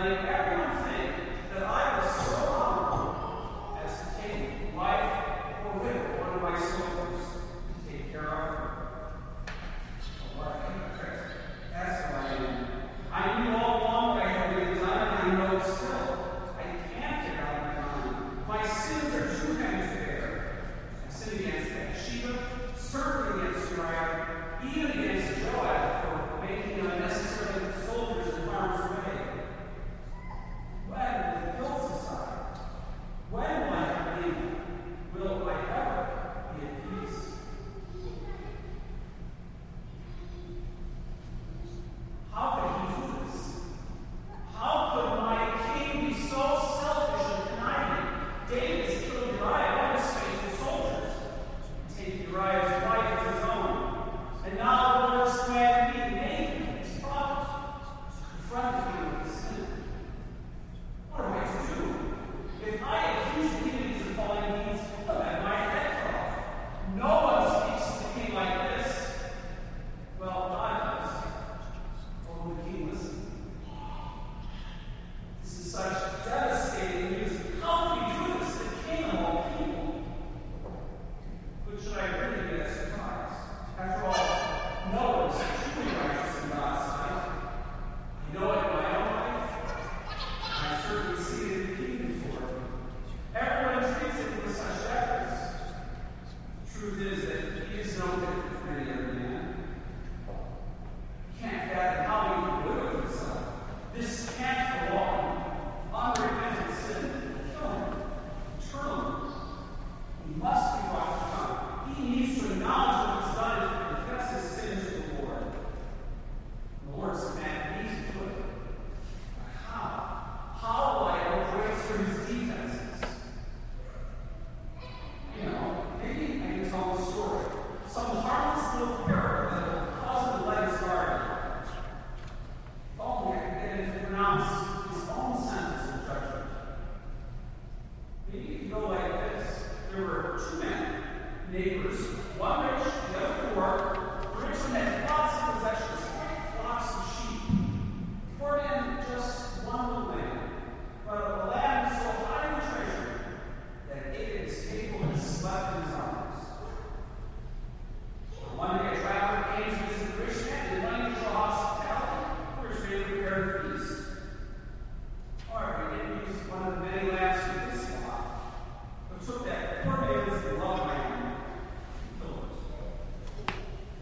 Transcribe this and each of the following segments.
letting everyone think that I was so honorable as to take life or limb one of my soldiers to take care of her. But what a hypocrite. That's who I am. I knew all along what I had been done, and I know still. I can't get out of my mind. My sins are too heavy to bear. I sin against Bathsheba, certainly against Uriah, even against Joab for making unnecessary soldiers in harm's way. When will the guilt subside? When will I have believed? Will I ever be at peace? How could he do this? How could my king be so selfish and conniving? David has killed Uriah, all his faithful soldiers, and taken Uriah's wife as his own. And now the Lord's commanded me, Nathan, his prophet, to confront him with his sin. What am I to do? If I accuse the enemies of falling deeds, I'll have my head cut off. No one speaks to the king like this. Well, God does. Or will the king listen? This is such devastating news. How can we do this, the king of all people? But should I really be that surprised? After all, no one is truly righteous in God's sight. I know it in my own life. I certainly see it in the kingdom's work. Everyone treats it with such deference. The truth is that he is no different from any other man. He can't fathom how he can live with himself. This can't go on. Unrepentant sin will kill him eternally. He must be brought to God. He needs to acknowledge what he's done and confess his sin to the Lord. The Lord's commanded me to do it. But how? How will I ever break through his defenses? You know, maybe I can tell a story. Some harmless little parrot that will cause him to let his guard down. If only I could get him to pronounce his own sentence of judgment. Maybe it could go like this. There were two men, neighbors, one rich, the other poor. The rich one had lots of possessions, flocks of sheep. The poor man just one little lamb, but a lamb so highly treasured that it ate at his table and slept in his arms. One day a traveler came to visit the rich man and wanted to show hospitality for his newly prepared feast. However, he didn't use one of the many lambs from his flock, but took that poor man's beloved lamb and killed it.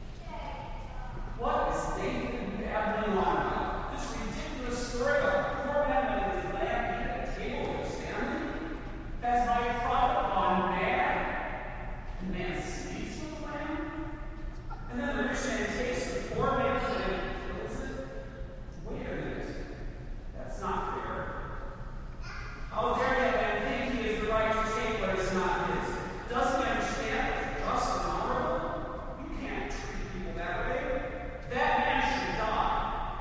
What is David babbling on about? This ridiculous story about a poor man and his lamb eating at a table with his family? Has my prophet gone mad? The man sleeps with the lamb? And then the rich man takes the poor man's lamb and kills it? Wait a minute. That's not fair. How dare that man think he has the right to take what is not his? Doesn't he understand what's just and honorable? You can't treat people that way. That man should die.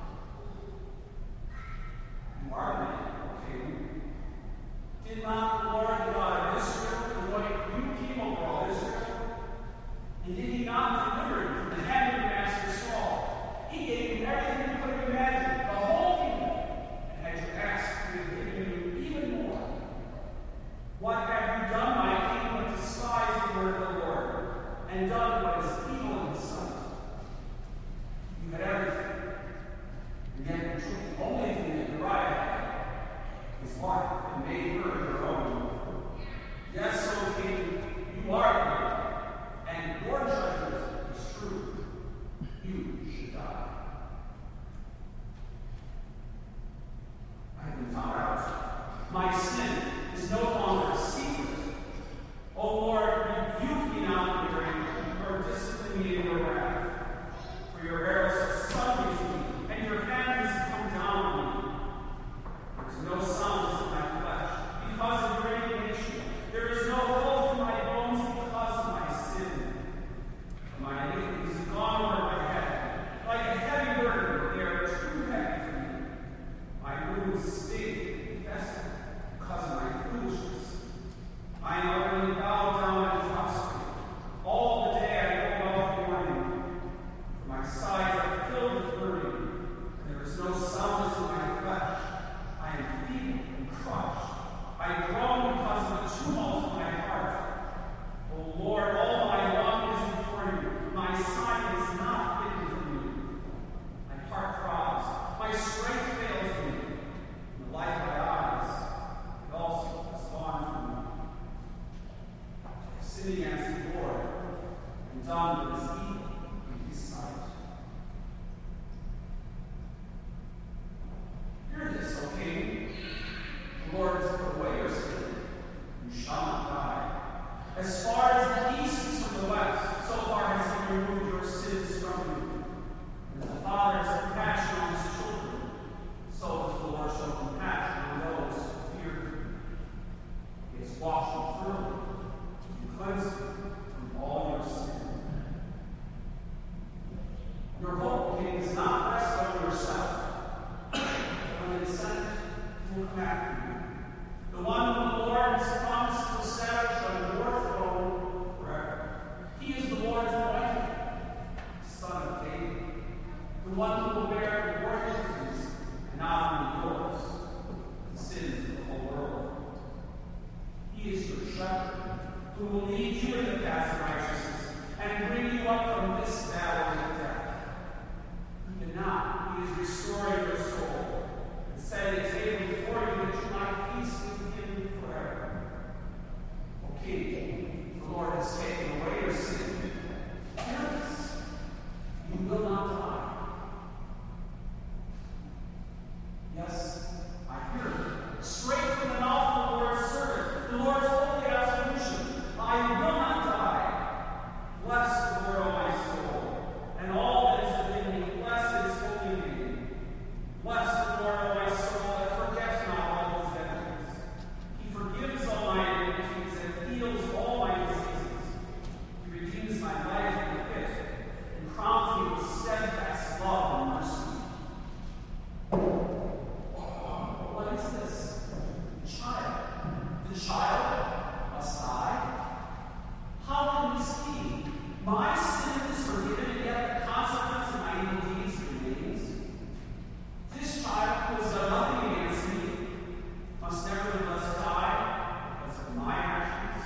You are a man, okay? Did not the Lord God of Israel anoint you king over all Israel? And did he not deliver you from the hand of your master Saul? He gave you everything you could have imagined, the whole kingdom. And had you asked, he would have given you even more. What have you done, my king, but despised the word of the Lord, and done what is evil in his sight? You had everything, and yet you took the only thing that Uriah had, his wife, and made her your own. Yes, O king, you are good, and your judgment is true. You should die. I have been found out. My sin is no longer a secret. O Lord, rebuke me now in your anger, or discipline me in your wrath. For your arrows have sunk into me, and your hand has come down on me. There is no soundness in my flesh, because the descendant who will come after you. The one whom the Lord has promised to establish on your throne forever. He is the Lord's anointed, son of David, the one who will bear your sins and not only yours, the sins of the whole world. He is your shepherd, who will lead you in the paths of righteousness and bring you up from this valley of death. Even now, he is restoring your soul and setting a table before you that you might feast with him forever. O King, the Lord has taken away your sin. Hear this. You will not die. Yes, I hear it. Straight from the mouth of the Lord's servant, the Lord's holy absolution. I will not die. Bless the Lord, O my soul, and all that is within me. Bless his holy name. Bless the Lord, O my soul, and forget not all his benefits. He forgives all my iniquities and heals all my diseases. He redeems my life from the pit and crowns me with steadfast love and mercy. What is this? The child. The child must die? How can this be? My sin is forgiven, and yet the consequence of my evil deeds remains. This child who has done nothing against me must nevertheless die because of my actions.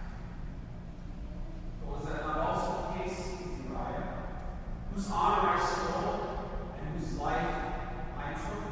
But was that not also the case with Uriah, whose honor I stole and whose life I took?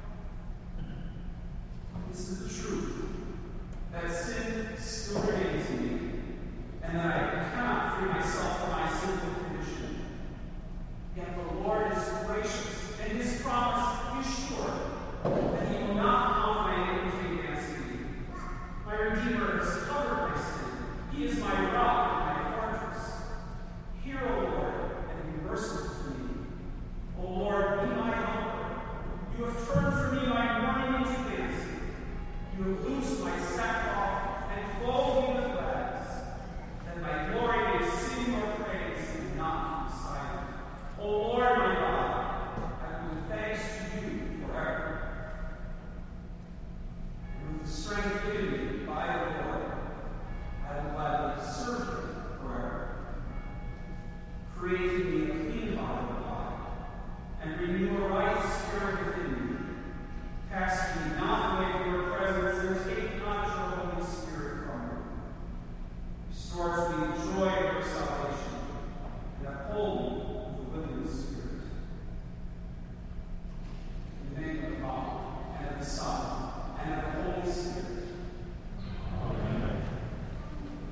This is the truth, that sin still remains in me, and that I cannot free myself from my sinful condition. Yet the Lord is gracious, and his promise is sure, that he will not count my iniquity against me. My Redeemer has covered my sin. He is my rock and my fortress. Hear, O Lord, and be merciful to me. O Lord, be my helper. You have turned for me my mourning into dancing. You have loosed my sackcloth and clothed me with rags, that my glory may sing your praise and not be silent. O Lord, my God, I will give thanks to you forever. And with the strength given me by the Lord, I will gladly serve you forever. Create